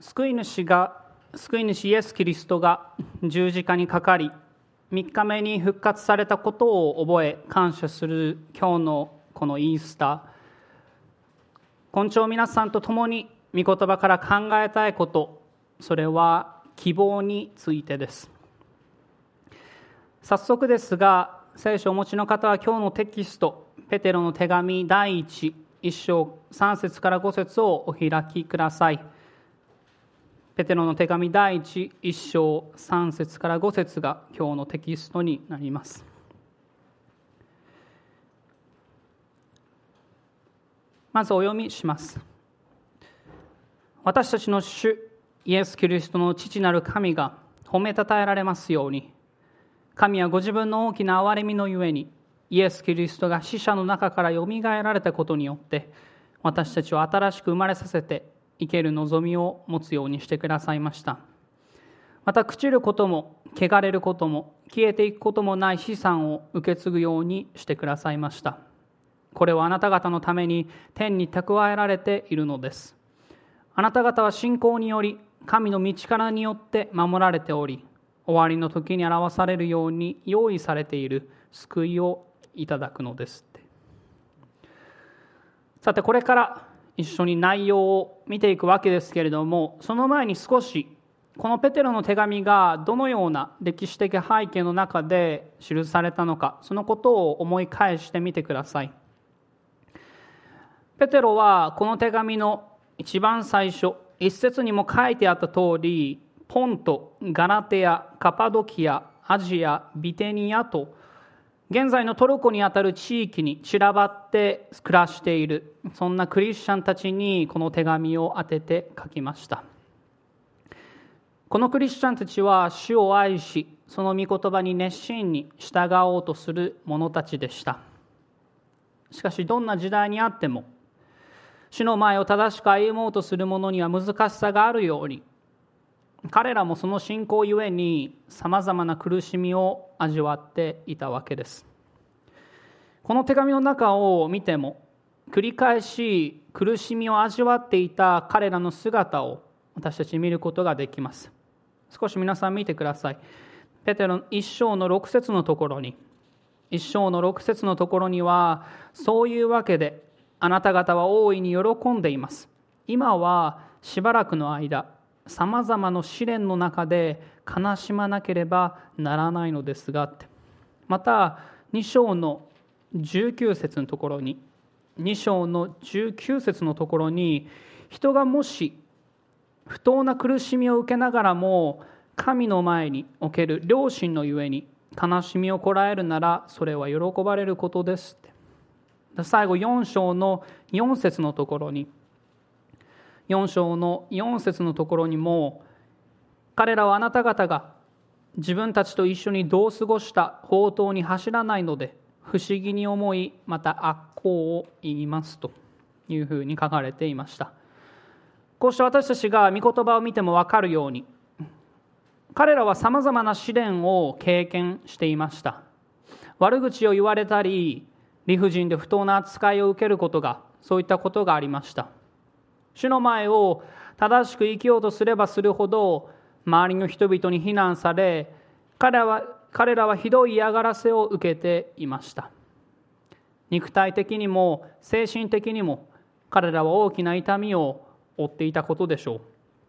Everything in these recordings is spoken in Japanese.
救い主イエス・キリストが十字架にかかり、3日目に復活されたことを覚え感謝する今日のこのイースター。今朝皆さんと共に御言葉から考えたいこと、それは希望についてです。早速ですが、聖書をお持ちの方は今日のテキスト、ペテロの手紙第1章3節から5節をお開きください。ペテロの手紙第1章3節から5節が今日のテキストになります。まずお読みします。私たちの主イエス・キリストの父なる神が褒めたたえられますように、神はご自分の大きな憐れみのゆえに、イエス・キリストが死者の中からよみがえられたことによって、私たちを新しく生まれさせて、生ける望みを持つようにしてくださいました。また朽ちることも汚れることも消えていくこともない資産を受け継ぐようにしてくださいました。これはあなた方のために天に蓄えられているのです。あなた方は信仰により神の御力によって守られており、終わりの時に表されるように用意されている救いをいただくのですって。さてこれから一緒に内容を見ていくわけですけれども、その前に少しこのペテロの手紙がどのような歴史的背景の中で記されたのか、そのことを思い返してみてください。ペテロはこの手紙の一番最初、一節にも書いてあった通り、ポント、ガラテヤ、カパドキア、アジア、ビテニアと現在のトルコにあたる地域に散らばって暮らしている、そんなクリスチャンたちにこの手紙を当てて書きました。このクリスチャンたちは主を愛し、その御言葉に熱心に従おうとする者たちでした。しかしどんな時代にあっても、主の前を正しく歩もうとする者には難しさがあるように、彼らもその信仰ゆえにさまざまな苦しみを味わっていたわけです。この手紙の中を見ても、繰り返し苦しみを味わっていた彼らの姿を私たち見ることができます。少し皆さん見てください。ペテロ1章の6節のところに、は、そういうわけであなた方は大いに喜んでいます。今はしばらくの間、さまざまな試練の中で悲しまなければならないのですがって。また2章の19節のところに、人がもし不当な苦しみを受けながらも神の前における良心のゆえに悲しみをこらえるなら、それは喜ばれることですって。最後4章の4節のところに、も、彼らはあなた方が自分たちと一緒に同過ごした法灯に走らないので不思議に思い、また悪行を言いますというふうに書かれていました。こうして私たちが御言葉を見ても分かるように、彼らはさまざまな試練を経験していました。悪口を言われたり、理不尽で不当な扱いを受けることが、そういったことがありました。主の前を正しく生きようとすればするほど、周りの人々に非難され、彼らはひどい嫌がらせを受けていました。肉体的にも精神的にも彼らは大きな痛みを負っていたことでしょう。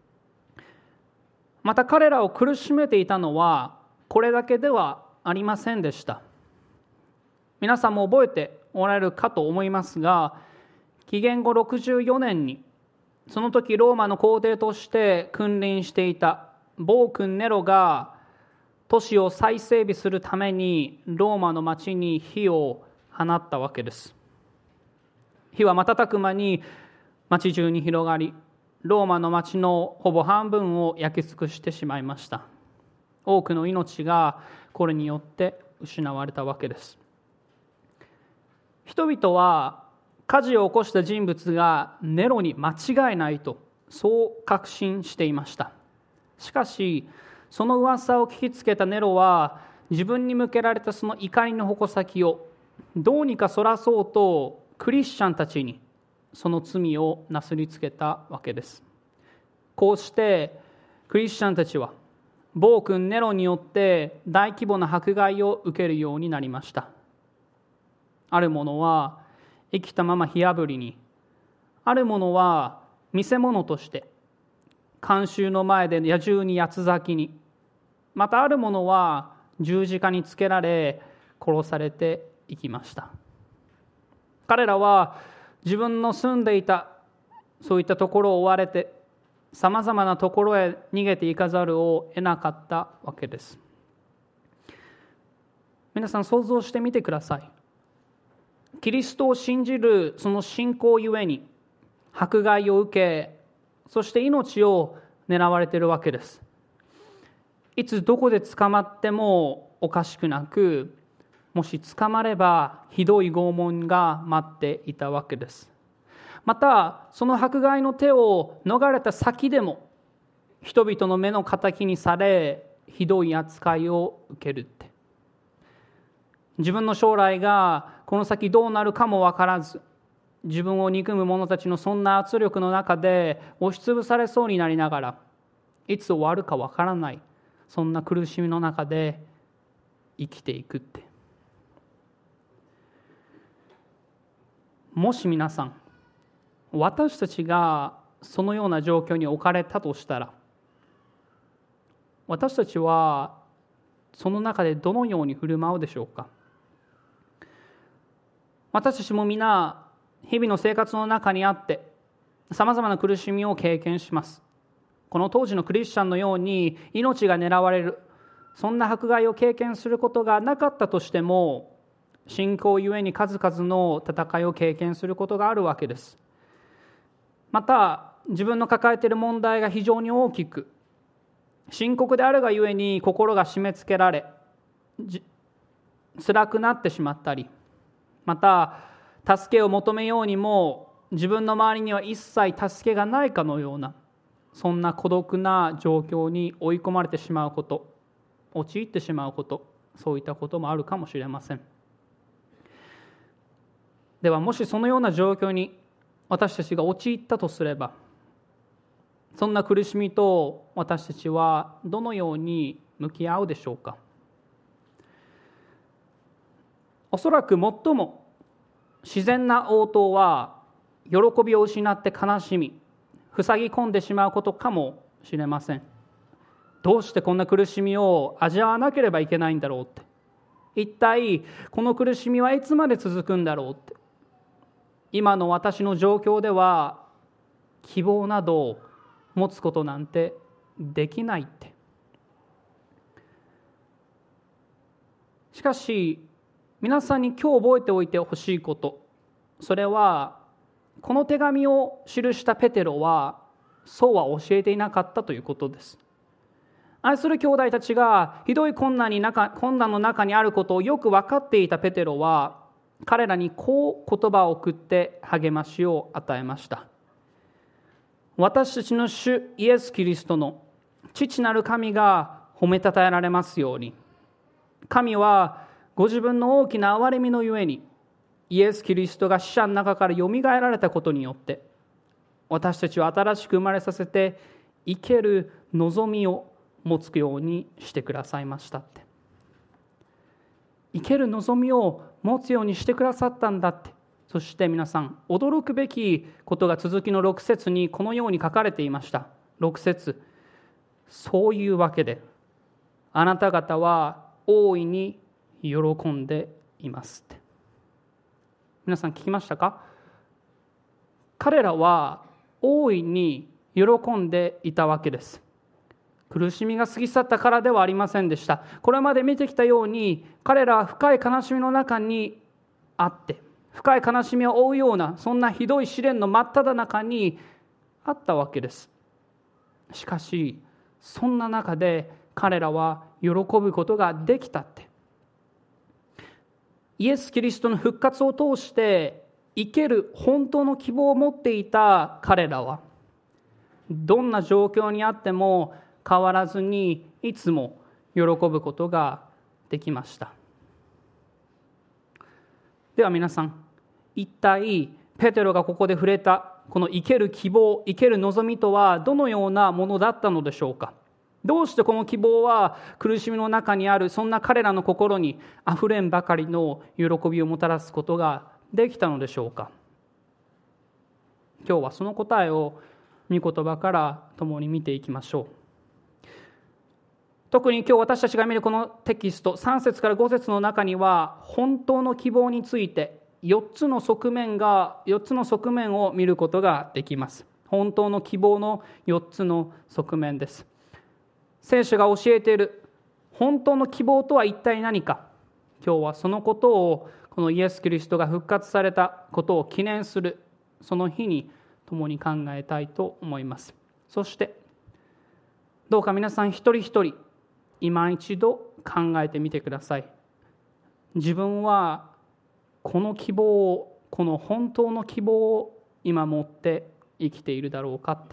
また彼らを苦しめていたのはこれだけではありませんでした。皆さんも覚えておられるかと思いますが、紀元後64年にその時ローマの皇帝として君臨していた暴君ネロが都市を再整備するためにローマの町に火を放ったわけです。火は瞬く間に町中に広がり、ローマの町のほぼ半分を焼き尽くしてしまいました。多くの命がこれによって失われたわけです。人々は火事を起こした人物がネロに間違いないと、そう確信していました。しかしその噂を聞きつけたネロは、自分に向けられたその怒りの矛先をどうにかそらそうとクリスチャンたちにその罪をなすりつけたわけです。 こうしてクリスチャンたちは暴君ネロによって大規模な迫害を受けるようになりました。ある者は生きたまま火あぶりに、ある者は見せ物として観衆の前で野獣に八つ裂きに、またある者は十字架につけられ殺されていきました。彼らは自分の住んでいたそういったところを追われて、さまざまなところへ逃げていかざるを得なかったわけです。皆さん想像してみてください。キリストを信じるその信仰ゆえに迫害を受け、そして命を狙われているわけです。いつどこで捕まってもおかしくなく、もし捕まればひどい拷問が待っていたわけです。またその迫害の手を逃れた先でも人々の目の敵にされ、ひどい扱いを受けるって、自分の将来がこの先どうなるかも分からず、自分を憎む者たちのそんな圧力の中で押しつぶされそうになりながら、いつ終わるか分からない、そんな苦しみの中で生きていくって。もし皆さん、私たちがそのような状況に置かれたとしたら、私たちはその中でどのように振る舞うでしょうか。私たちも皆日々の生活の中にあってさまざまな苦しみを経験します。この当時のクリスチャンのように命が狙われる、そんな迫害を経験することがなかったとしても、信仰ゆえに数々の戦いを経験することがあるわけです。また自分の抱えている問題が非常に大きく深刻であるがゆえに心が締め付けられ辛くなってしまったり、また助けを求めようにも自分の周りには一切助けがないかのような、そんな孤独な状況に追い込まれてしまうこと、陥ってしまうこと、そういったこともあるかもしれません。ではもしそのような状況に私たちが陥ったとすれば、そんな苦しみと私たちはどのように向き合うでしょうか。おそらく最も自然な応答は、喜びを失って悲しみ、塞ぎ込んでしまうことかもしれません。どうしてこんな苦しみを味わわなければいけないんだろうって、一体この苦しみはいつまで続くんだろうって、今の私の状況では希望などを持つことなんてできないって。しかし皆さんに今日覚えておいてほしいこと、それはこの手紙を記したペテロはそうは教えていなかったということです。愛する兄弟たちがひどい困難の中にあることをよく分かっていたペテロは、彼らにこう言葉を送って励ましを与えました。私たちの主イエス・キリストの父なる神が褒めたたえられますように。神はご自分の大きな憐れみのゆえに、イエス・キリストが死者の中からよみがえられたことによって、私たちを新しく生まれさせて生ける望みを持つようにしてくださいましたって。生ける望みを持つようにしてくださったんだって。そして皆さん、驚くべきことが続きの6節にこのように書かれていました。6節、そういうわけであなた方は大いに喜んでいますって。皆さん聞きましたか？彼らは大いに喜んでいたわけです。苦しみが過ぎ去ったからではありませんでした。これまで見てきたように、彼らは深い悲しみの中にあって、深い悲しみを負うような、そんなひどい試練の真っ只中にあったわけです。しかし、そんな中で彼らは喜ぶことができたって。イエス・キリストの復活を通して生ける本当の希望を持っていた彼らは、どんな状況にあっても変わらずにいつも喜ぶことができました。では皆さん、一体ペテロがここで触れたこの生ける希望、生ける望みとはどのようなものだったのでしょうか。どうしてこの希望は苦しみの中にあるそんな彼らの心にあふれんばかりの喜びをもたらすことができたのでしょうか。今日はその答えを御言葉から共に見ていきましょう。特に今日私たちが見るこのテキスト3節から5節の中には、本当の希望について4つの側面を見ることができます。本当の希望の4つの側面です。聖書が教えている本当の希望とは一体何か。今日はそのことを、このイエス・キリストが復活されたことを記念するその日に共に考えたいと思います。そしてどうか皆さん一人一人今一度考えてみてください。自分はこの希望を、この本当の希望を今持って生きているだろうかって。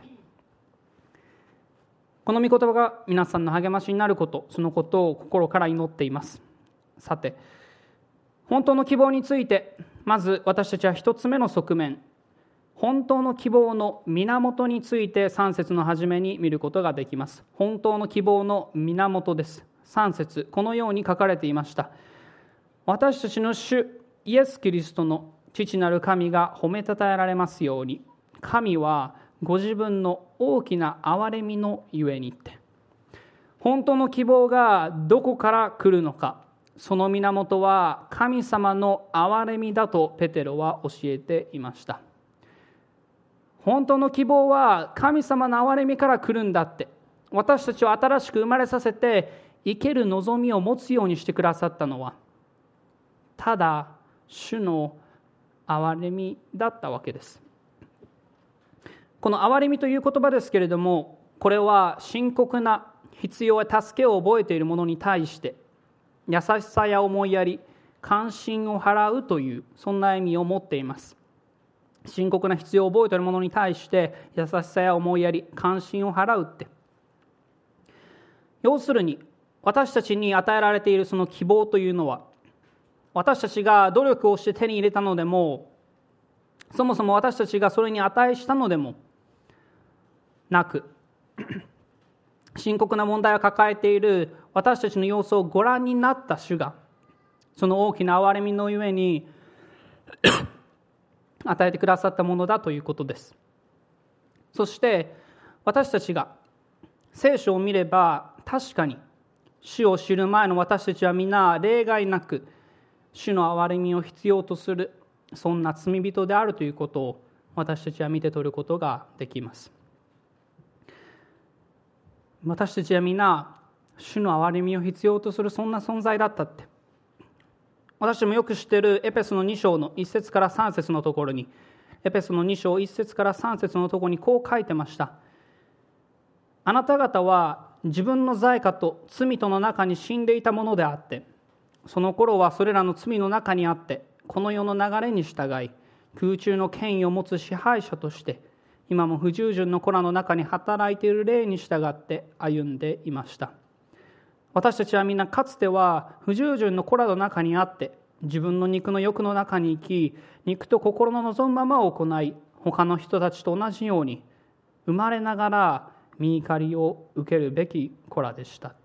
この御言葉が皆さんの励ましになること、そのことを心から祈っています。さて、本当の希望について、まず私たちは一つ目の側面、本当の希望の源について3節の初めに見ることができます。本当の希望の源です。3節、このように書かれていました。私たちの主イエス・キリストの父なる神が褒めたたえられますように、神はご自分の大きな憐れみのゆえにって。本当の希望がどこから来るのか、その源は神様の憐れみだとペテロは教えていました。本当の希望は神様の憐れみから来るんだって。私たちを新しく生まれさせて生ける望みを持つようにしてくださったのは、ただ主の憐れみだったわけです。この憐れみという言葉ですけれども、これは深刻な必要や助けを覚えている者に対して優しさや思いやり、関心を払うという、そんな意味を持っています。深刻な必要を覚えている者に対して優しさや思いやり、関心を払うって、要するに私たちに与えられているその希望というのは、私たちが努力をして手に入れたのでも、そもそも私たちがそれに値したのでもなく、深刻な問題を抱えている私たちの様子をご覧になった主が、その大きな憐れみのゆえに与えてくださったものだということです。そして私たちが聖書を見れば、確かに主を知る前の私たちは皆例外なく主の憐れみを必要とする、そんな罪人であるということを私たちは見て取ることができます。私たちは皆主の憐れみを必要とする、そんな存在だったって。私もよく知っているエペソの2章の1節から3節のところに、エペソの2章1節から3節のところにこう書いてました。あなた方は自分の罪過と罪との中に死んでいたものであって、その頃はそれらの罪の中にあって、この世の流れに従い、空中の権威を持つ支配者として今も不従順の子らの中に働いている霊に従って歩んでいました。私たちはみんなかつては不従順の子らの中にあって、自分の肉の欲の中に生き、肉と心の望むままを行い、他の人たちと同じように生まれながら御怒りを受けるべき子らでしたって。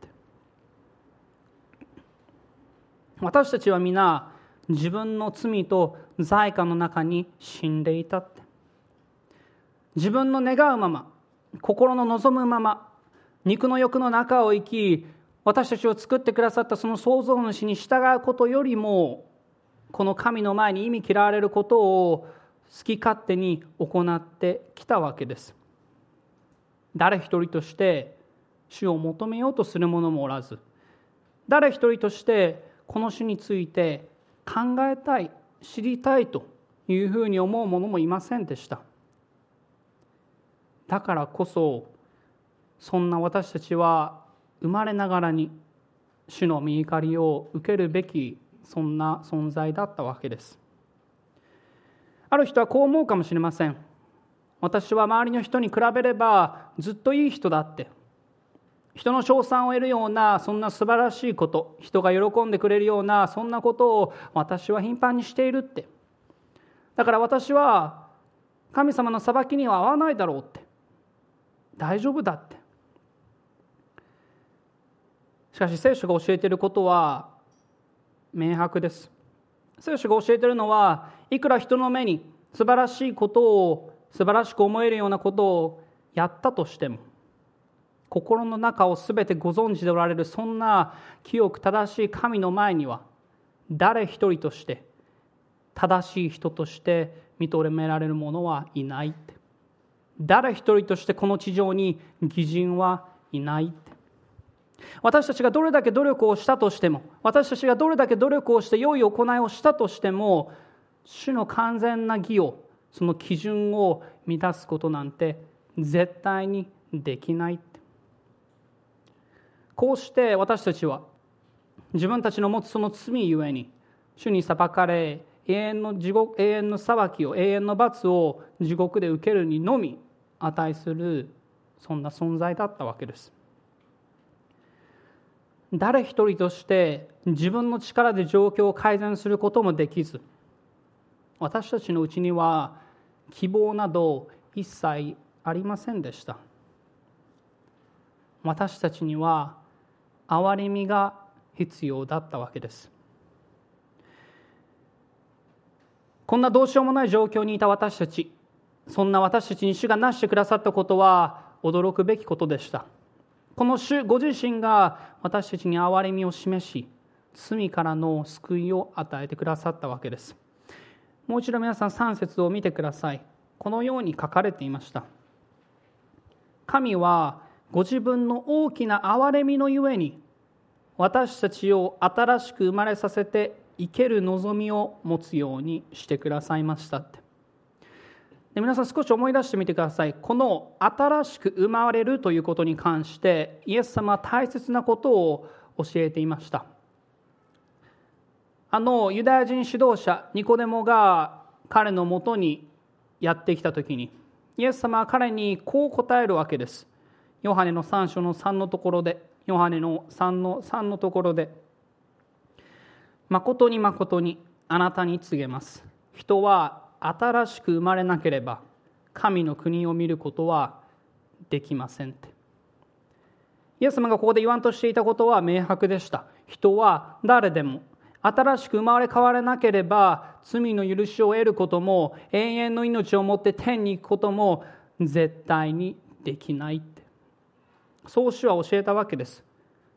私たちは皆自分の罪と罪過の中に死んでいたって。自分の願うまま、心の望むまま、肉の欲の中を生き、私たちを作ってくださったその創造主に従うことよりも、この神の前に忌み嫌われることを好き勝手に行ってきたわけです。誰一人として主を求めようとする者もおらず、誰一人としてこの主について考えたい、知りたいというふうに思う者もいませんでした。だからこそ、そんな私たちは生まれながらに主の御怒りを受けるべき、そんな存在だったわけです。ある人はこう思うかもしれません。私は周りの人に比べればずっといい人だって。人の称賛を得るようなそんな素晴らしいこと、人が喜んでくれるようなそんなことを私は頻繁にしているって。だから私は神様の裁きには合わないだろうって、大丈夫だって。しかし聖書が教えていることは明白です。聖書が教えているのは、いくら人の目に素晴らしいことを、素晴らしく思えるようなことをやったとしても、心の中をすべてご存知でおられるそんな清く正しい神の前には、誰一人として正しい人として認められる者はいないって。誰一人としてこの地上に義人はいないって。私たちがどれだけ努力をしたとしても、私たちがどれだけ努力をして良い行いをしたとしても、主の完全な義を、その基準を満たすことなんて絶対にできないって。こうして私たちは自分たちの持つその罪ゆえに主に裁かれ、永遠の裁きを、永遠の罰を地獄で受けるにのみ値する、そんな存在だったわけです。誰一人として自分の力で状況を改善することもできず、私たちのうちには希望など一切ありませんでした。私たちには憐れみが必要だったわけです。こんなどうしようもない状況にいた私たち、そんな私たちに主がなしてくださったことは驚くべきことでした。この主ご自身が私たちに憐れみを示し、罪からの救いを与えてくださったわけです。もう一度皆さん3節を見てください。このように書かれていました。神はご自分の大きな憐れみのゆえに、私たちを新しく生まれさせて生ける望みを持つようにしてくださいましたって。で、皆さん少し思い出してみてください。この新しく生まれるということに関してイエス様は大切なことを教えていました。ユダヤ人指導者ニコデモが彼のもとにやってきたときに、イエス様は彼にこう答えるわけです。ヨハネの3章の3のところで、ヨハネの3の3のところで、誠に誠にあなたに告げます。人は新しく生まれなければ神の国を見ることはできませんって。イエス様がここで言わんとしていたことは明白でした。人は誰でも新しく生まれ変われなければ罪の許しを得ることも永遠の命を持って天に行くことも絶対にできないって、そう主は教えたわけです。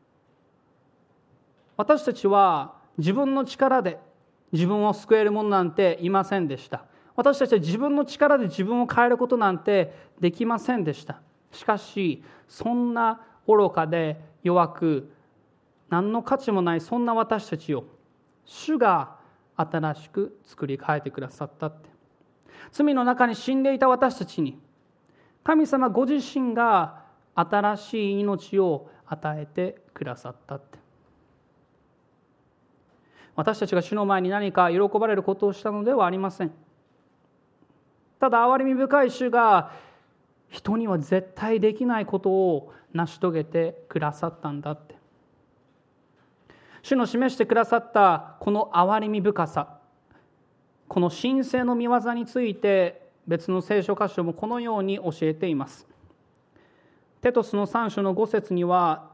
私たちは自分の力で自分を救える者なんていませんでした。私たちは自分の力で自分を変えることなんてできませんでした。しかしそんな愚かで弱く何の価値もないそんな私たちを主が新しく作り変えてくださったって。罪の中に死んでいた私たちに神様ご自身が新しい命を与えてくださったって。私たちが主の前に何か喜ばれることをしたのではありません。ただ憐れみ深い主が人には絶対できないことを成し遂げてくださったんだって。主の示してくださったこの憐れみ深さ、この神聖の御業について別の聖書箇所もこのように教えています。テトスの3章の5節には、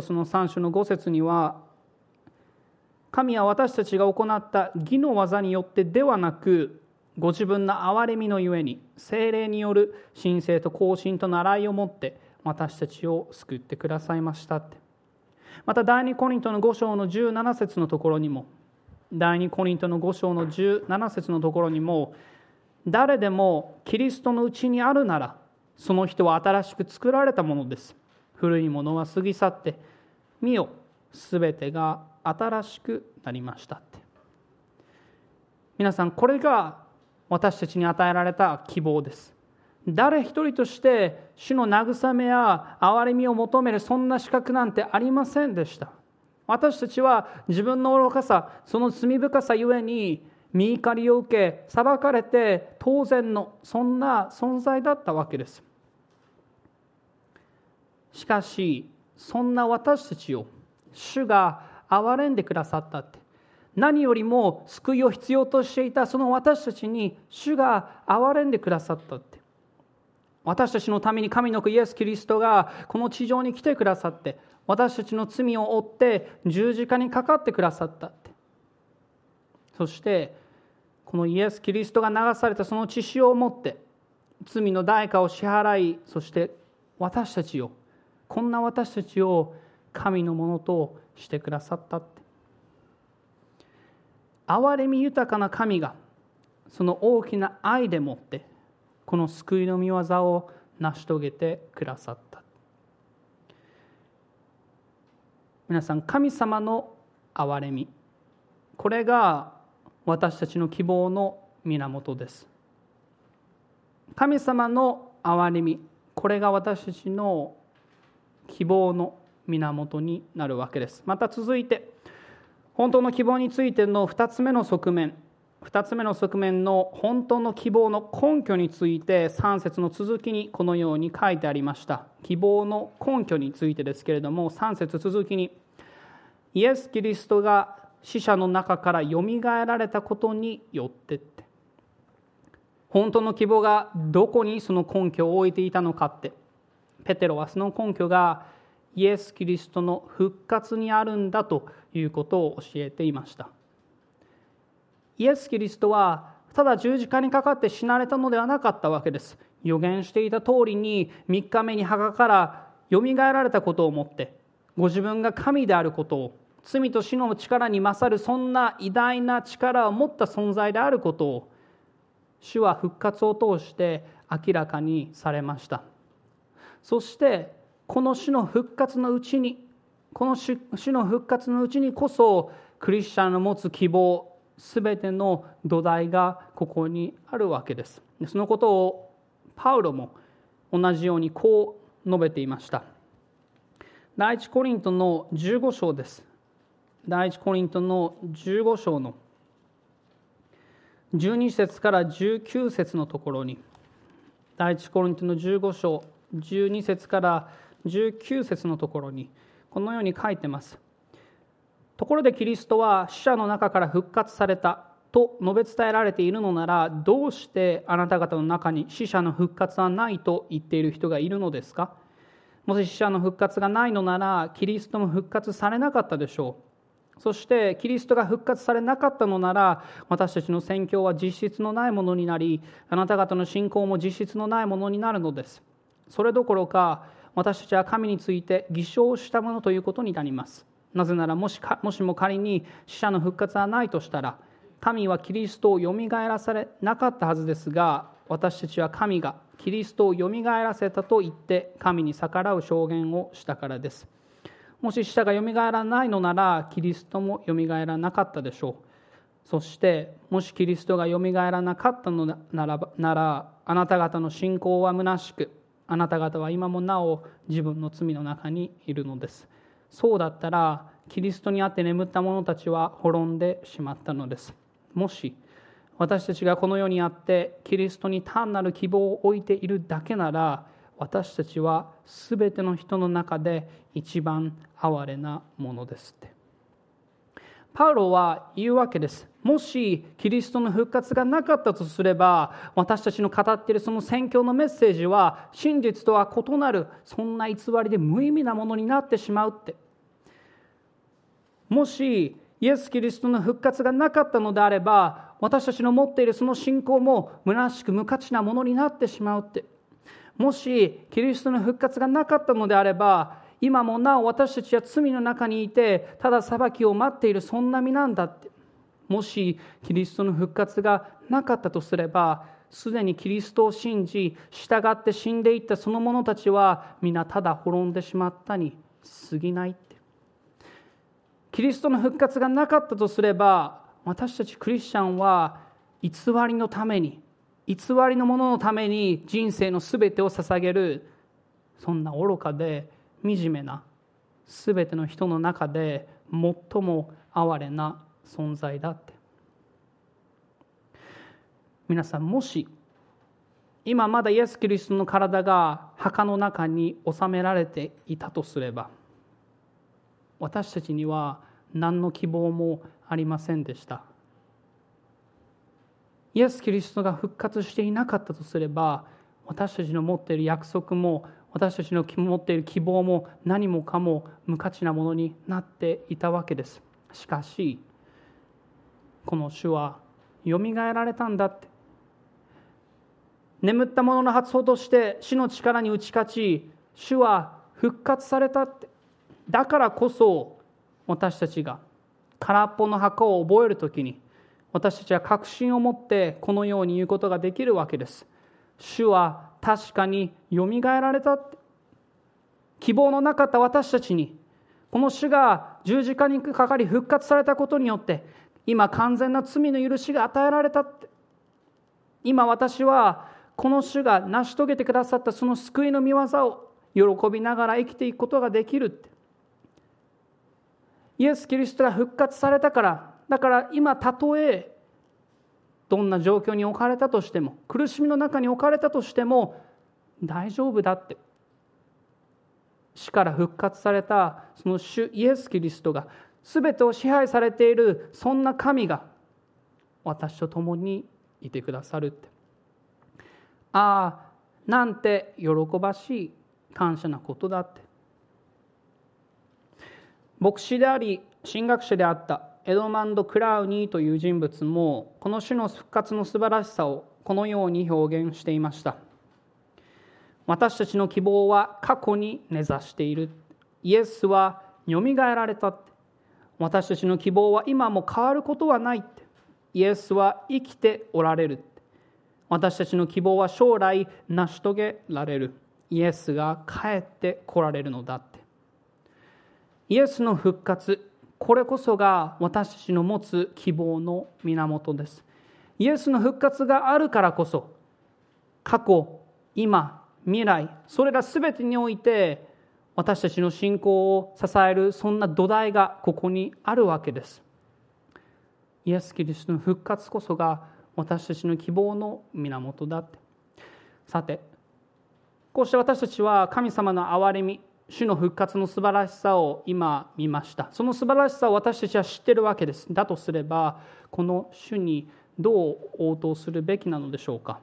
神は私たちが行った義の技によってではなく、ご自分の憐れみのゆえに聖霊による神聖と更新と習いをもって私たちを救ってくださいましたって。また第2コリントの5章の17節のところにも、誰でもキリストのうちにあるなら、その人は新しく作られたものです。古いものは過ぎ去って、見よ、すべてが新しくなりましたって。皆さん、これが私たちに与えられた希望です。誰一人として主の慰めや憐れみを求めるそんな資格なんてありませんでした。私たちは自分の愚かさ、その罪深さゆえに見怒りを受け裁かれて当然のそんな存在だったわけです。しかしそんな私たちを主が憐れんでくださったって、 何よりも救いを必要としていたその私たちに主が憐れんでくださったって。私たちのために神の子イエス・キリストがこの地上に来てくださって、私たちの罪を負って十字架にかかってくださったって。そしてこのイエス・キリストが流されたその血潮をもって罪の代価を支払い、そして私たちを、こんな私たちを神のものとしてくださったって。憐れみ豊かな神がその大きな愛でもってこの救いの御業を成し遂げてくださった。皆さん、神様の憐れみ、これが私たちの希望の源です。神様の憐れみ、これが私たちの希望の源になるわけです。また続いて、本当の希望についての2つ目の側面の本当の希望の根拠について3節の続きにこのように書いてありました。希望の根拠についてですけれども、3節続きに、イエス・キリストが死者の中からよみがえられたことによってって。本当の希望がどこにその根拠を置いていたのかって、ペテロはその根拠がイエス・キリストの復活にあるんだということを教えていました。イエス・キリストはただ十字架にかかって死なれたのではなかったわけです。予言していた通りに3日目に墓からよみがえられたことをもって、ご自分が神であることを、罪と死の力に勝るそんな偉大な力を持った存在であることを、主は復活を通して明らかにされました。そしてこの主の復活のうちにこそクリスチャンの持つ希望、すべての土台がここにあるわけです。そのことをパウロも同じようにこう述べていました。第一コリントの15章です。第一コリントの15章の12節から19節のところに、第一コリントの15章12節から19節のところにこのように書いてます。ところでキリストは死者の中から復活されたと述べ伝えられているのなら、どうしてあなた方の中に死者の復活はないと言っている人がいるのですか？もし死者の復活がないのなら、キリストも復活されなかったでしょう。そしてキリストが復活されなかったのなら、私たちの宣教は実質のないものになり、あなた方の信仰も実質のないものになるのです。それどころか、私たちは神について偽証したものということになります。なぜならもしも仮に死者の復活はないとしたら、神はキリストをよみがえらされなかったはずですが、私たちは神がキリストをよみがえらせたと言って神に逆らう証言をしたからです。もし死者がよみがえらないのなら、キリストもよみがえらなかったでしょう。そしてもしキリストがよみがえらなかったのなら、あなた方の信仰は虚しく、あなた方は今もなお自分の罪の中にいるのです。そうだったらキリストにあって眠った者たちは滅んでしまったのです。もし私たちがこの世にあってキリストに単なる希望を置いているだけなら、私たちはすべての人の中で一番哀れなものですって。パウロは言うわけです。もしキリストの復活がなかったとすれば、私たちの語っているその宣教のメッセージは真実とは異なる、そんな偽りで無意味なものになってしまうって。もしイエス・キリストの復活がなかったのであれば、私たちの持っているその信仰も虚しく無価値なものになってしまうって。もしキリストの復活がなかったのであれば、今もなお私たちは罪の中にいてただ裁きを待っている、そんな身なんだって。もしキリストの復活がなかったとすれば、すでにキリストを信じ従って死んでいったその者たちは皆ただ滅んでしまったに過ぎないって。キリストの復活がなかったとすれば、私たちクリスチャンは偽りのために、偽りのもののために人生のすべてを捧げる、そんな愚かで惨めな、すべての人の中で最も哀れな存在だって。皆さん、もし今まだイエス・キリストの体が墓の中に収められていたとすれば、私たちには何の希望もありませんでした。イエス・キリストが復活していなかったとすれば、私たちの持っている約束も私たちの持っている希望も何もかも無価値なものになっていたわけです。しかしこの主はよみがえられたんだって、眠った者の発想として死の力に打ち勝ち、主は復活されたって。だからこそ私たちが空っぽの墓を覚えるときに、私たちは確信を持ってこのように言うことができるわけです。主は確かによみがえられたって。希望のなかった私たちに、この主が十字架にかかり復活されたことによって今完全な罪の許しが与えられたって。今私はこの主が成し遂げてくださったその救いの御業を喜びながら生きていくことができるって。イエス・キリストが復活されたから、だから今たとえどんな状況に置かれたとしても、苦しみの中に置かれたとしても大丈夫だって。死から復活されたその主イエス・キリストが全てを支配されている、そんな神が私と共にいてくださるって。ああ、なんて喜ばしい感謝なことだって。牧師であり神学者であったエドマンド・クラウニーという人物もこの主の復活の素晴らしさをこのように表現していました。私たちの希望は過去に根ざしている。イエスはよみがえられたって。私たちの希望は今も変わることはないって。イエスは生きておられるって。私たちの希望は将来成し遂げられる。イエスが帰って来られるのだって。イエスの復活、これこそが私たちの持つ希望の源です。イエスの復活があるからこそ、過去、今、未来、それら全てにおいて私たちの信仰を支えるそんな土台がここにあるわけです。イエス・キリストの復活こそが私たちの希望の源だって。さて、こうして私たちは神様の憐れみ、主の復活の素晴らしさを今見ました。その素晴らしさを私たちは知っているわけです。だとすれば、この主にどう応答するべきなのでしょうか。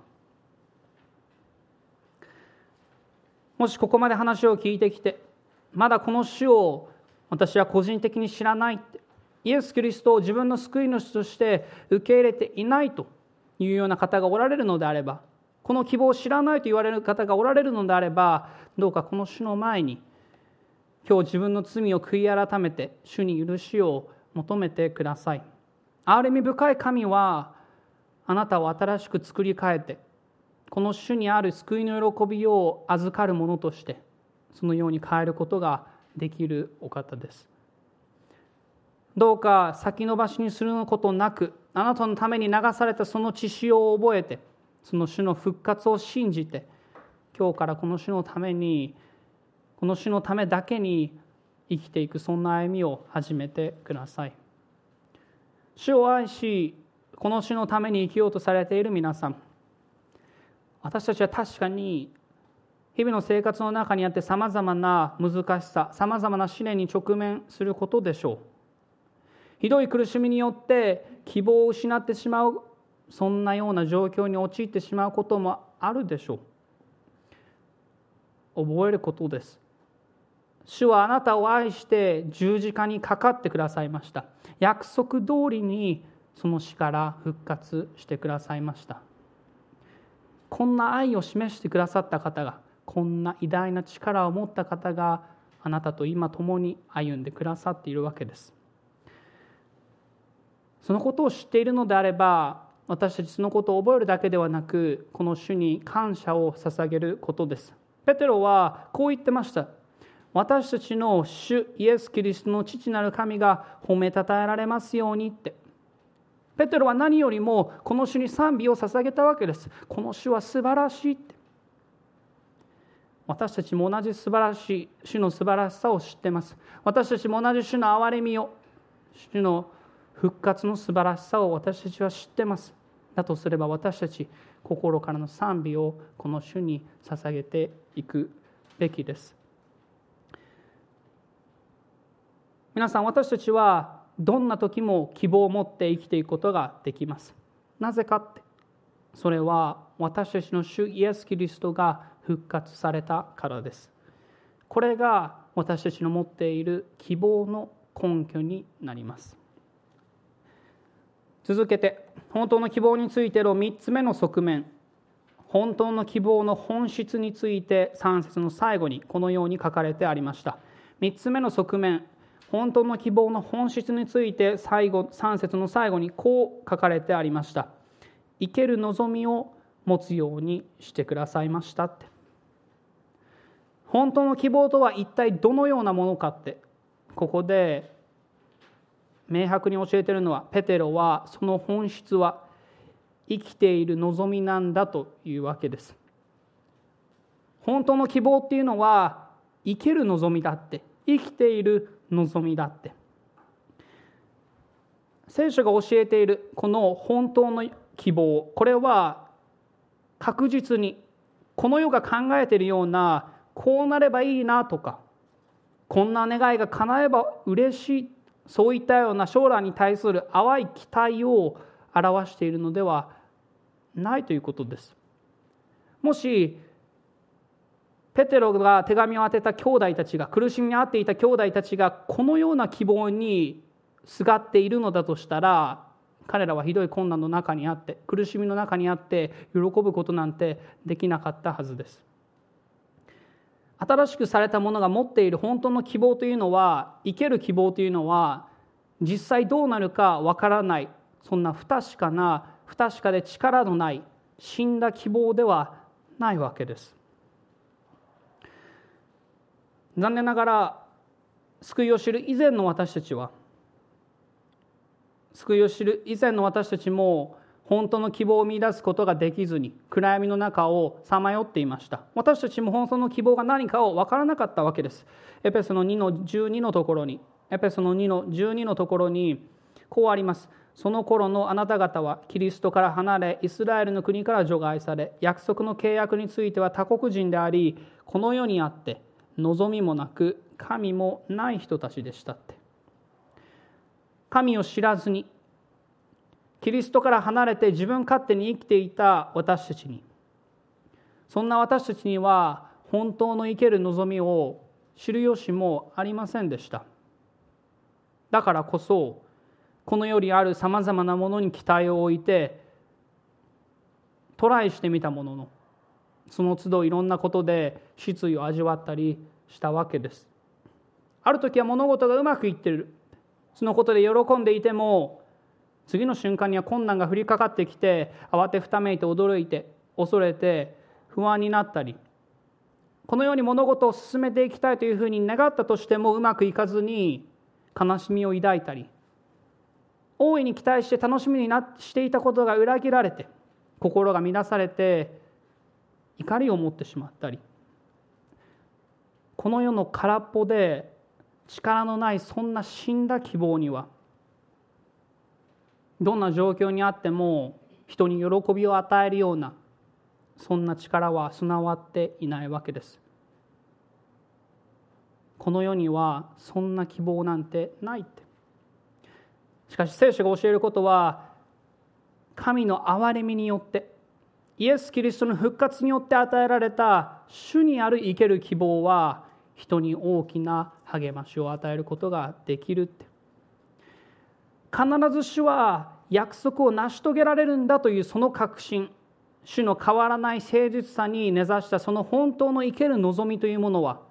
もしここまで話を聞いてきて、まだこの主を私は個人的に知らないって、イエス・キリストを自分の救い主として受け入れていないというような方がおられるのであれば、この希望を知らないと言われる方がおられるのであれば、どうかこの主の前に今日自分の罪を悔い改めて主に許しを求めてください。憐れみ深い神はあなたを新しく作り変えて、この主にある救いの喜びを預かるものとしてそのように変えることができるお方です。どうか先延ばしにすることなく、あなたのために流されたその血潮を覚えて、その主の復活を信じて、今日からこの主のために、この主のためだけに生きていく、そんな歩みを始めてください。主を愛し、この主のために生きようとされている皆さん、私たちは確かに日々の生活の中にあってさまざまな難しさ、さまざまな試練に直面することでしょう。ひどい苦しみによって希望を失ってしまう、そんなような状況に陥ってしまうこともあるでしょう。覚えることです。主はあなたを愛して十字架にかかってくださいました。約束通りにその死から復活してくださいました。こんな愛を示してくださった方が、こんな偉大な力を持った方があなたと今共に歩んでくださっているわけです。そのことを知っているのであれば、私たちそのことを覚えるだけではなく、この主に感謝を捧げることです。ペテロはこう言ってました。私たちの主イエス・キリストの父なる神が褒めたたえられますようにって。ペテロは何よりもこの主に賛美を捧げたわけです。この主は素晴らしいって。私たちも同じ素晴らしい主の素晴らしさを知っています。私たちも同じ主の憐れみを、主の復活の素晴らしさを私たちは知っています。だとすれば私たち心からの賛美をこの主に捧げていくべきです。皆さん、私たちはどんな時も希望を持って生きていくことができます。なぜかって、それは私たちの主イエス・キリストが復活されたからです。これが私たちの持っている希望の根拠になります。続けて、本当の希望についての3つ目の側面、本当の希望の本質について3節の最後にこのように書かれてありました。3つ目の側面、本当の希望の本質について3節の最後にこう書かれてありました。生ける望みを持つようにしてくださいましたって。本当の希望とは一体どのようなものかって、ここで明白に教えているのは、ペテロはその本質は生きている望みなんだというわけです。本当の希望っていうのは生ける望みだって、生きている望みだって。聖書が教えているこの本当の希望、これは確実にこの世が考えているような、こうなればいいなとか、こんな願いが叶えば嬉しい、そういったような将来に対する淡い期待を表しているのではないということです。もしペテロが手紙を当てた兄弟たちが、苦しみに遭っていた兄弟たちがこのような希望にすがっているのだとしたら、彼らはひどい困難の中にあって、苦しみの中にあって喜ぶことなんてできなかったはずです。新しくされた者が持っている本当の希望というのは、生ける希望というのは実際どうなるかわからない、そんな不確かで力のない死んだ希望ではないわけです。残念ながら救いを知る以前の私たちも本当の希望を見出すことができずに暗闇の中をさまよっていました。私たちも本当の希望が何かを分からなかったわけです。エペソの2の12のところにこうあります。その頃のあなた方はキリストから離れ、イスラエルの国から除外され、約束の契約については他国人であり、この世にあって望みもなく神もない人たちでしたって。神を知らずにキリストから離れて自分勝手に生きていた私たちに、そんな私たちには本当の生ける望みを知る由もありませんでした。だからこそこの世にあるさまざまなものに期待を置いてトライしてみたものの、その都度いろんなことで失意を味わったりしたわけです。ある時は物事がうまくいっている、そのことで喜んでいても、次の瞬間には困難が降りかかってきて、慌てふためいて驚いて恐れて不安になったり、このように物事を進めていきたいというふうに願ったとしてもうまくいかずに悲しみを抱いたり、大いに期待して楽しみにしていたことが裏切られて心が乱されて怒りを持ってしまったり、この世の空っぽで力のないそんな死んだ希望には、どんな状況にあっても人に喜びを与えるようなそんな力は備わっていないわけです。この世にはそんな希望なんてないって。しかし聖書が教えることは、神の憐れみによってイエス・キリストの復活によって与えられた主にある生ける希望は人に大きな励ましを与えることができるって。必ず主は約束を成し遂げられるんだというその確信、主の変わらない誠実さに根ざしたその本当の生ける望みというものは、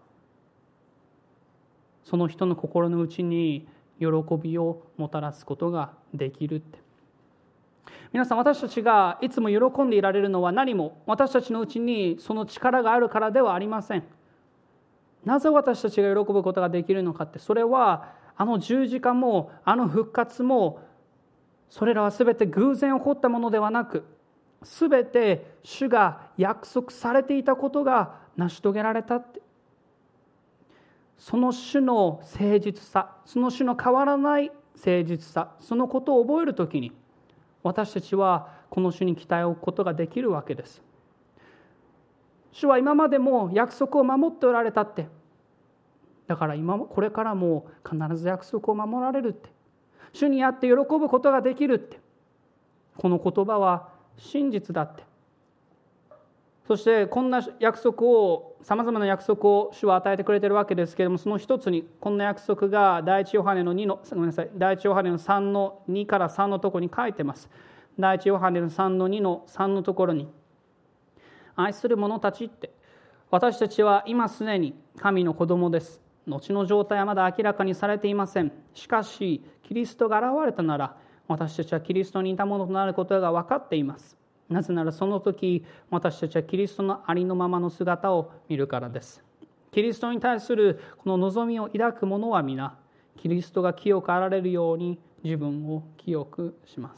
その人の心の内に喜びをもたらすことができるって。皆さん、私たちがいつも喜んでいられるのは何も私たちのうちにその力があるからではありません。なぜ私たちが喜ぶことができるのかって、それはあの十字架もあの復活も、それらは全て偶然起こったものではなく、全て主が約束されていたことが成し遂げられたって。その主の誠実さ、その主の変わらない誠実さ、そのことを覚えるときに私たちはこの主に期待を置くことができるわけです。主は今までも約束を守っておられたって。だからこれからも必ず約束を守られるって。 主にあって喜ぶことができるって、この言葉は真実だって。そしてこんな約束を、さまざまな約束を主は与えてくれているわけですけれども、その一つにこんな約束が第一ヨハネの3の2から3のところに書いてます。第一ヨハネの3の2の3のところに、愛する者たちって、私たちは今すでに神の子供です。後の状態はまだ明らかにされていません。しかしキリストが現れたなら、私たちはキリストに似たものとなることが分かっています。なぜならその時、私たちはキリストのありのままの姿を見るからです。キリストに対するこの望みを抱く者は皆、キリストが清くあられるように自分を清くします。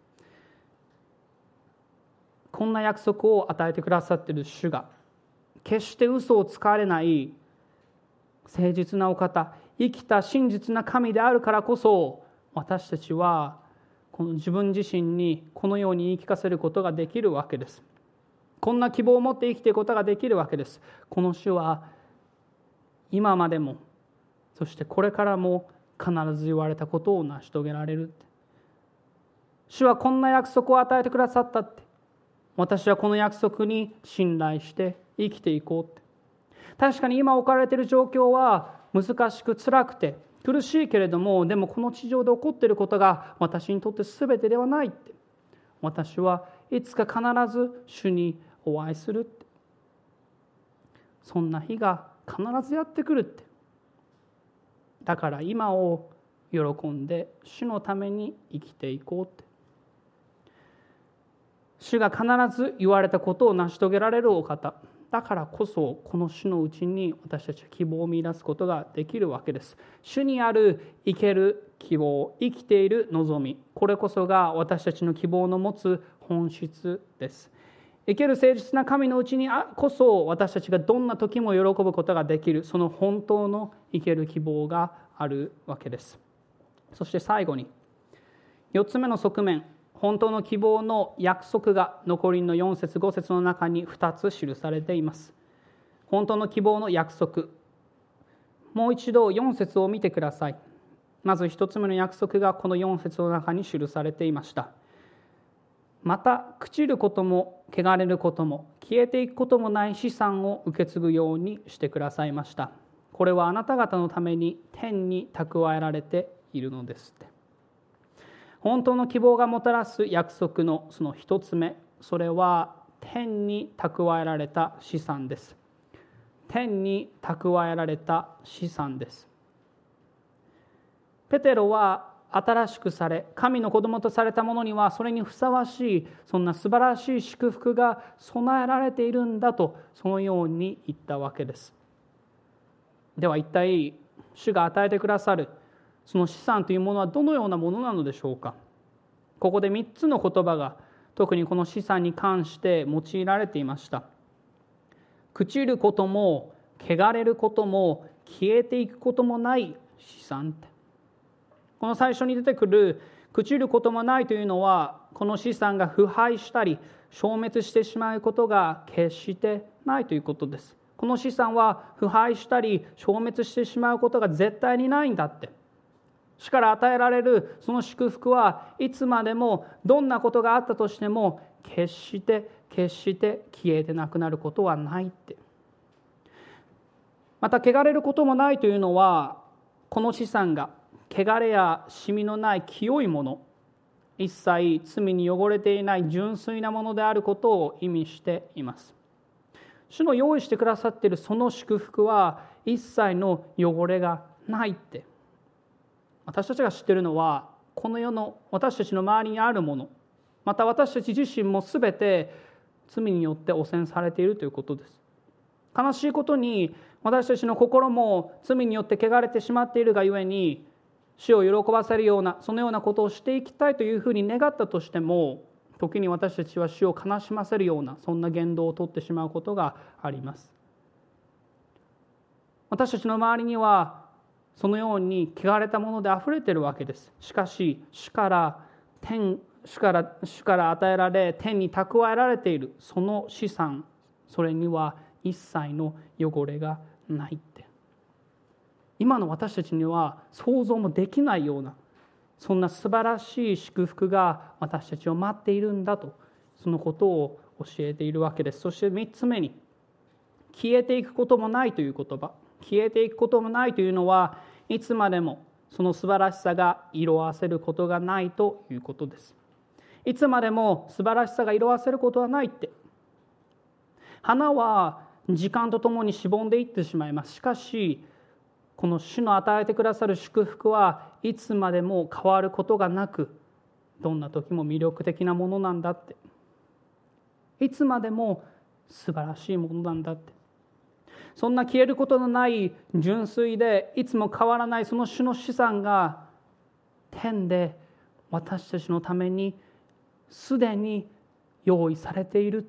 こんな約束を与えてくださっている主が、決して嘘をつかれない誠実なお方、生きた真実な神であるからこそ、私たちはこの自分自身にこのように言い聞かせることができるわけです。こんな希望を持って生きていくことができるわけです。この主は今までも、そしてこれからも必ず言われたことを成し遂げられるって。主はこんな約束を与えてくださったって。私はこの約束に信頼して生きていこうって。確かに今置かれている状況は難しく辛くて苦しいけれども、でもこの地上で起こっていることが私にとって全てではないって。私はいつか必ず主にお会いするって。そんな日が必ずやってくるって。だから今を喜んで主のために生きていこうって。主が必ず言われたことを成し遂げられるお方だからこそ、この主のうちに私たちは希望を見出すことができるわけです。主にある生ける希望、生きている望み、これこそが私たちの希望の持つ本質です。生ける誠実な神のうちにこそ、私たちがどんな時も喜ぶことができる、その本当の生ける希望があるわけです。そして最後に4つ目の側面、本当の希望の約束が残りの4節5節の中に2つ記されています。本当の希望の約束、もう一度4節を見てください。まず1つ目の約束がこの4節の中に記されていました。また朽ちることも汚れることも消えていくこともない資産を受け継ぐようにしてくださいました。これはあなた方のために天に蓄えられているのですって。本当の希望がもたらす約束のその一つ目、それは天に蓄えられた資産です。天に蓄えられた資産です。ペテロは新しくされ、神の子供とされた者にはそれにふさわしい、そんな素晴らしい祝福が備えられているんだと、そのように言ったわけです。では一体主が与えてくださるその資産というものはどのようなものなのでしょうか。ここで3つの言葉が特にこの資産に関して用いられていました。朽ちることも汚れることも消えていくこともない資産って。この最初に出てくる朽ちることもないというのは、この資産が腐敗したり消滅してしまうことが決してないということです。この資産は腐敗したり消滅してしまうことが絶対にないんだって。主から与えられるその祝福はいつまでもどんなことがあったとしても決して消えてなくなることはないって。また汚れることもないというのは、この資産が汚れやシミのない清いもの、一切罪に汚れていない純粋なものであることを意味しています。主の用意してくださっているその祝福は一切の汚れがないって。私たちが知っているのは、この世の私たちの周りにあるもの、また私たち自身もすべて罪によって汚染されているということです。悲しいことに、私たちの心も罪によって汚れてしまっているがゆえに、主を喜ばせるようなそのようなことをしていきたいというふうに願ったとしても、時に私たちは主を悲しませるようなそんな言動をとってしまうことがあります。私たちの周りにはそのように汚れたものであふれているわけです。しかし主から与えられ、天に蓄えられているその資産、それには一切の汚れがないって。今の私たちには想像もできないようなそんな素晴らしい祝福が私たちを待っているんだと、そのことを教えているわけです。そして3つ目に、消えていくこともないという言葉。消えていくこともないというのは、いつまでもその素晴らしさが色あせることがないということです。いつまでも素晴らしさが色あせることはないって。花は時間とともにしぼんでいってしまいます。しかしこの主の与えてくださる祝福はいつまでも変わることがなく、どんな時も魅力的なものなんだって。いつまでも素晴らしいものなんだって。そんな消えることのない純粋でいつも変わらないその主の資産が天で私たちのためにすでに用意されているって。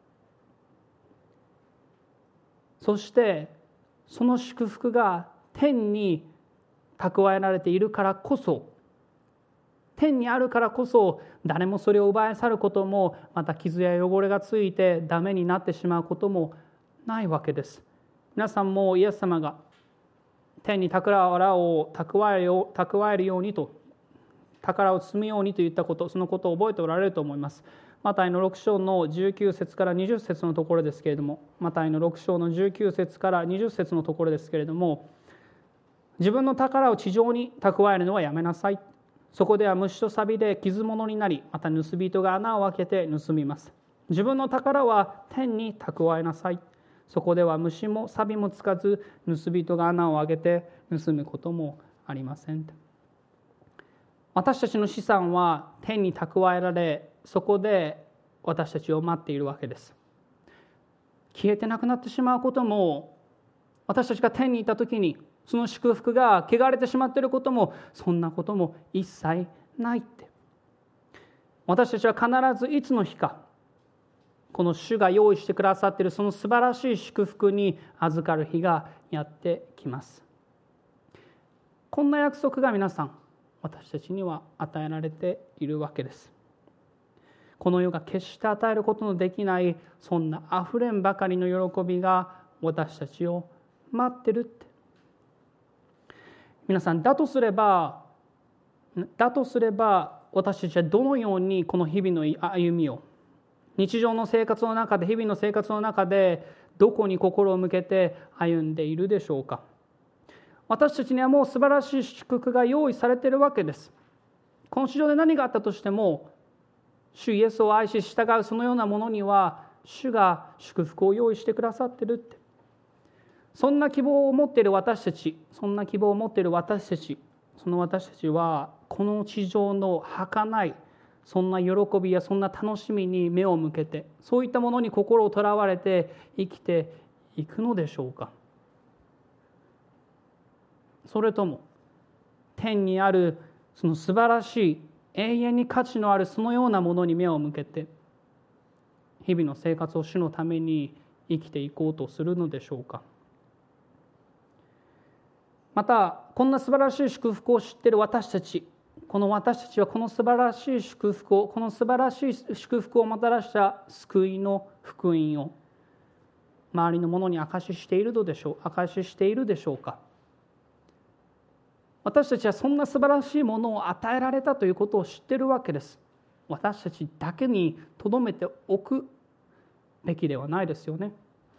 そしてその祝福が天に蓄えられているからこそ、天にあるからこそ誰もそれを奪い去ることも、また傷や汚れがついてダメになってしまうこともないわけです。皆さんもイエス様が天に宝を蓄えるようにと、宝を積むようにといったこと、そのことを覚えておられると思います。マタイの6章の19節から20節のところですけれども、マタイの6章の19節から20節のところですけれども、自分の宝を地上に蓄えるのはやめなさい。そこでは虫と錆で傷物になり、また盗人が穴を開けて盗みます。自分の宝は天に蓄えなさい。そこでは虫も錆もつかず、盗人が穴を開けて盗むこともありません。私たちの資産は天に蓄えられ、そこで私たちを待っているわけです。消えてなくなってしまうことも、私たちが天にいた時にその祝福が汚れてしまっていることも、そんなことも一切ないって。私たちは必ずいつの日か、この主が用意してくださっているその素晴らしい祝福に預かる日がやってきます。こんな約束が皆さん、私たちには与えられているわけです。この世が決して与えることのできない、そんなあふれんばかりの喜びが私たちを待ってるって。皆さん、だとすれば私たちはどのようにこの日々の歩みを、日常の生活の中で、日々の生活の中でどこに心を向けて歩んでいるでしょうか。私たちにはもう素晴らしい祝福が用意されているわけです。この地上で何があったとしても、主イエスを愛し従うそのようなものには主が祝福を用意してくださっているって。そんな希望を持っている私たち、その私たちはこの地上の儚いそんな喜びやそんな楽しみに目を向けて、そういったものに心をとらわれて生きていくのでしょうか。それとも天にあるその素晴らしい永遠に価値のあるそのようなものに目を向けて、日々の生活を主のために生きていこうとするのでしょうか。またこんな素晴らしい祝福を知っている私たちはこの素晴らしい祝福をもたらした救いの福音を周りの者に証ししているでしょうか。私たちはそんな素晴らしいものを与えられたということを知っているわけです。私たちだけにとどめておくべきではないですよね。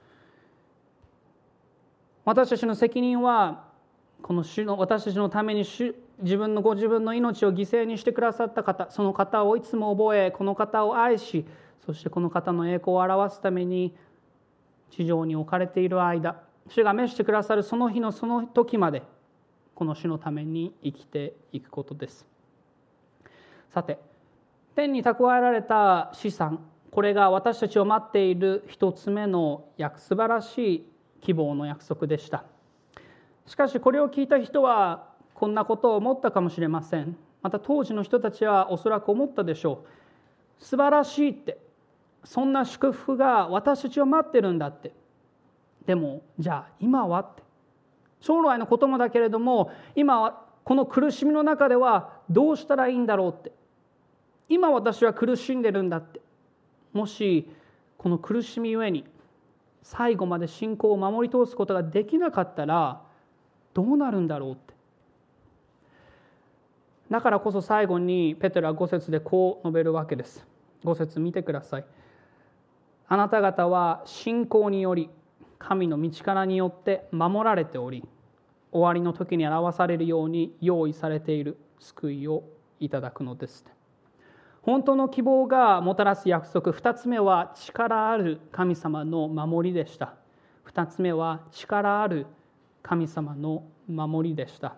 私たちの責任は、この私たちのためにご自分の命を犠牲にしてくださった方、その方をいつも覚え、この方を愛し、そしてこの方の栄光を表すために地上に置かれている間、主が召してくださるその日のその時まで、この主のために生きていくことです。さて、天に蓄えられた資産、これが私たちを待っている一つ目の素晴らしい希望の約束でした。しかしこれを聞いた人はこんなことを思ったかもしれません。また当時の人たちはおそらく思ったでしょう。素晴らしいって、そんな祝福が私たちを待ってるんだって。でもじゃあ今はって、将来のこともだけれども、今はこの苦しみの中ではどうしたらいいんだろうって。今私は苦しんでるんだって。もしこの苦しみゆえに最後まで信仰を守り通すことができなかったらどうなるんだろうって。 だからこそ最後にペテロは5節でこう述べるわけです。5節見てください。あなた方は信仰により神の道からによって守られており、終わりの時に表されるように用意されている救いをいただくのです。本当の希望がもたらす約束、2つ目は力ある神様の守りでした。2つ目は力ある神様の守りでした。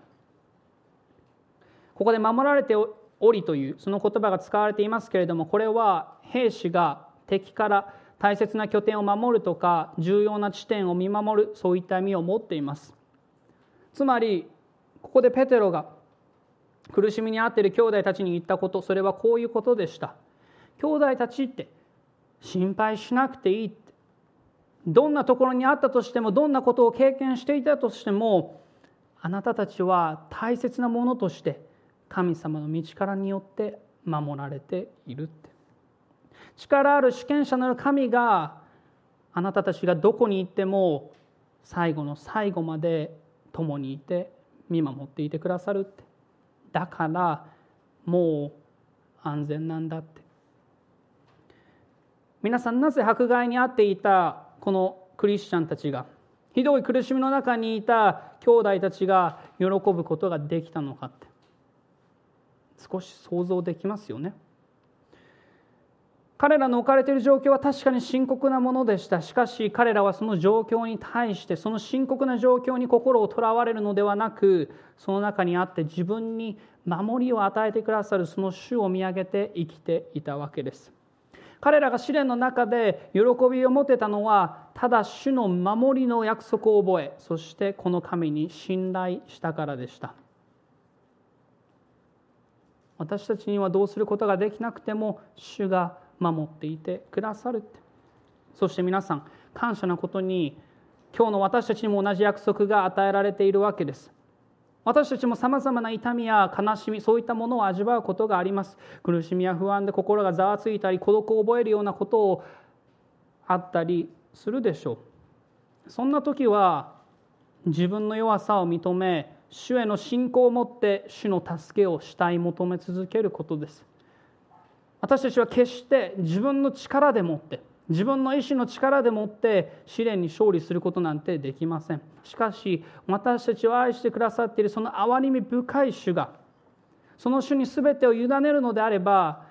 ここで守られておりというその言葉が使われていますけれども、これは兵士が敵から大切な拠点を守るとか重要な地点を見守る、そういった意味を持っています。つまりここでペテロが苦しみに遭っている兄弟たちに言ったこと、それはこういうことでした。兄弟たちって心配しなくていいって、どんなところにあったとしても、どんなことを経験していたとしても、あなたたちは大切なものとして神様の道からによって守られているって。力ある主権者なる神があなたたちがどこに行っても最後の最後まで共にいて見守っていてくださるって。だからもう安全なんだって。皆さん、なぜ迫害に遭っていたこのクリスチャンたちが、ひどい苦しみの中にいた兄弟たちが喜ぶことができたのかって、少し想像できますよね。彼らの置かれている状況は確かに深刻なものでした。しかし彼らはその状況に対して、その深刻な状況に心をとらわれるのではなく、その中にあって自分に守りを与えてくださるその主を見上げて生きていたわけです。彼らが試練の中で喜びを持てたのは、ただ主の守りの約束を覚え、そしてこの神に信頼したからでした。私たちにはどうすることができなくても主が守っていてくださるって。そして皆さん、感謝なことに今日の私たちにも同じ約束が与えられているわけです。私たちもさまざまな痛みや悲しみ、そういったものを味わうことがあります。苦しみや不安で心がざわついたり、孤独を覚えるようなことをあったりするでしょう。そんな時は自分の弱さを認め、主への信仰を持って主の助けを慕い求め続けることです。私たちは決して自分の力でもって、自分の意志の力でもって試練に勝利することなんてできません。しかし私たちを愛してくださっているその憐れみ深い主が、その主に全てを委ねるのであれば、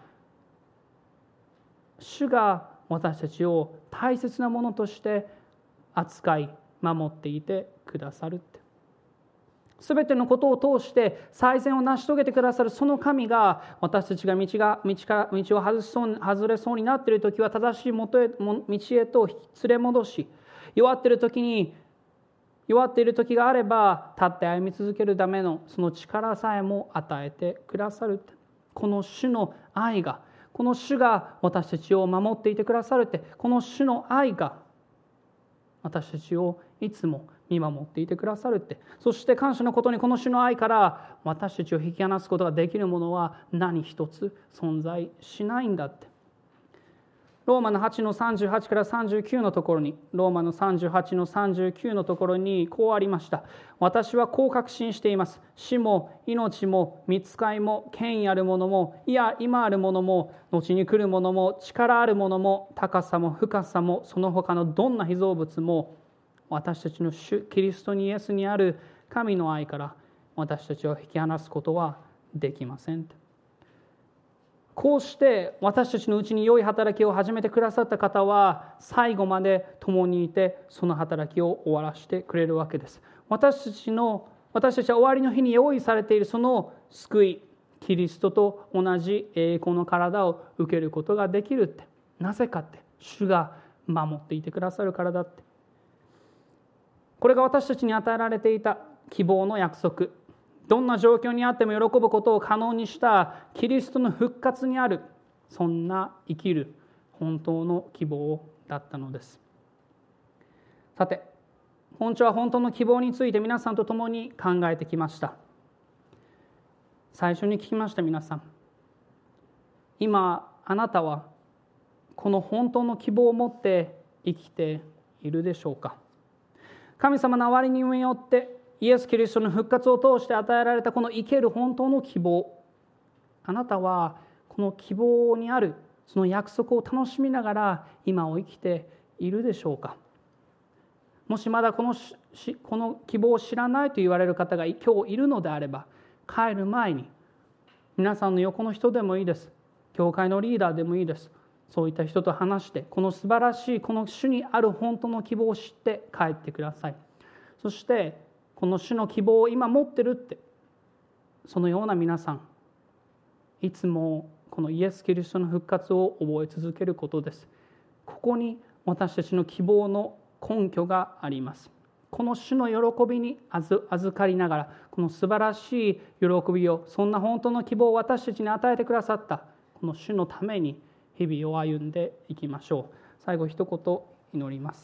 主が私たちを大切なものとして扱い守っていてくださるって。すべてのことを通して最善を成し遂げてくださるその神が、私たちが道を外れそうになっているときは正しい道へと連れ戻し、弱っている時があれば立って歩み続けるためのその力さえも与えてくださる。この主の愛が、この主が私たちを守っていてくださるって、この主の愛が私たちをいつも見守っていてくださるって。そして感謝のことに、この主の愛から私たちを引き離すことができるものは何一つ存在しないんだって。ローマの8の38から39のところに、ローマの38の39のところにこうありました。私はこう確信しています。死も命も御使いも権威あるものも、いや今あるものも後に来るものも、力あるものも、高さも深さも、その他のどんな被造物も、私たちの主キリストにイエスにある神の愛から私たちを引き離すことはできません。こうして私たちのうちに良い働きを始めてくださった方は、最後まで共にいてその働きを終わらせてくれるわけです。私たちは終わりの日に用意されているその救い、キリストと同じ栄光の体を受けることができるって。なぜかって、主が守っていてくださるからだって。これが私たちに与えられていた希望の約束。どんな状況にあっても喜ぶことを可能にしたキリストの復活にある、そんな生きる本当の希望だったのです。さて、本庁は本当の希望について皆さんと共に考えてきました。最初に聞きました。皆さん、今あなたはこの本当の希望を持って生きているでしょうか。神様の憐れみによってイエス・キリストの復活を通して与えられたこの生ける本当の希望、 あなたはこの希望にあるその約束を楽しみながら今を生きているでしょうか。もしまだこの希望を知らないと言われる方が今日いるのであれば、帰る前に皆さんの横の人でもいいです、教会のリーダーでもいいです、そういった人と話して、この素晴らしいこの主にある本当の希望を知って帰ってください。そしてこの主の希望を今持ってるって、そのような皆さん、いつもこのイエス・キリストの復活を覚え続けることです。ここに私たちの希望の根拠があります。この主の喜びに預かりながら、この素晴らしい喜びを、そんな本当の希望を私たちに与えてくださったこの主のために日々を歩んでいきましょう。最後一言祈ります。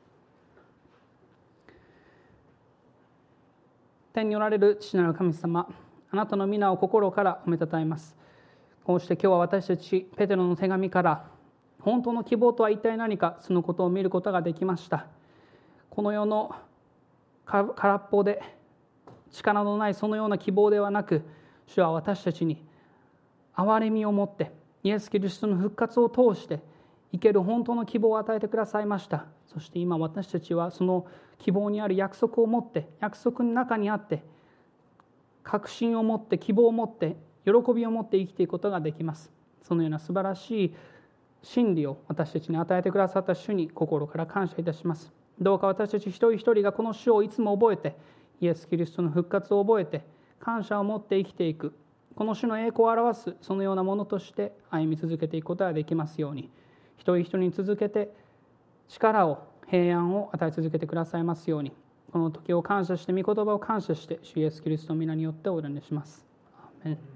天におられる父なる神様、あなたの皆を心から褒めたたえます。こうして今日は私たちペテロの手紙から本当の希望とは一体何か、そのことを見ることができました。この世の空っぽで力のないそのような希望ではなく、主は私たちに憐れみを持ってイエス・キリストの復活を通して生ける本当の希望を与えてくださいました。そして今私たちはその希望にある約束を持って、約束の中にあって確信を持って、希望を持って、喜びを持って生きていくことができます。そのような素晴らしい真理を私たちに与えてくださった主に心から感謝いたします。どうか私たち一人一人がこの主をいつも覚えて、イエス・キリストの復活を覚えて感謝を持って生きていく、この主の栄光を表すそのようなものとして歩み続けていくことができますように、一人一人に続けて力を、平安を与え続けてくださいますように、この時を感謝して、御言葉を感謝して、主イエス・キリストの皆によってお祈りします。アーメン。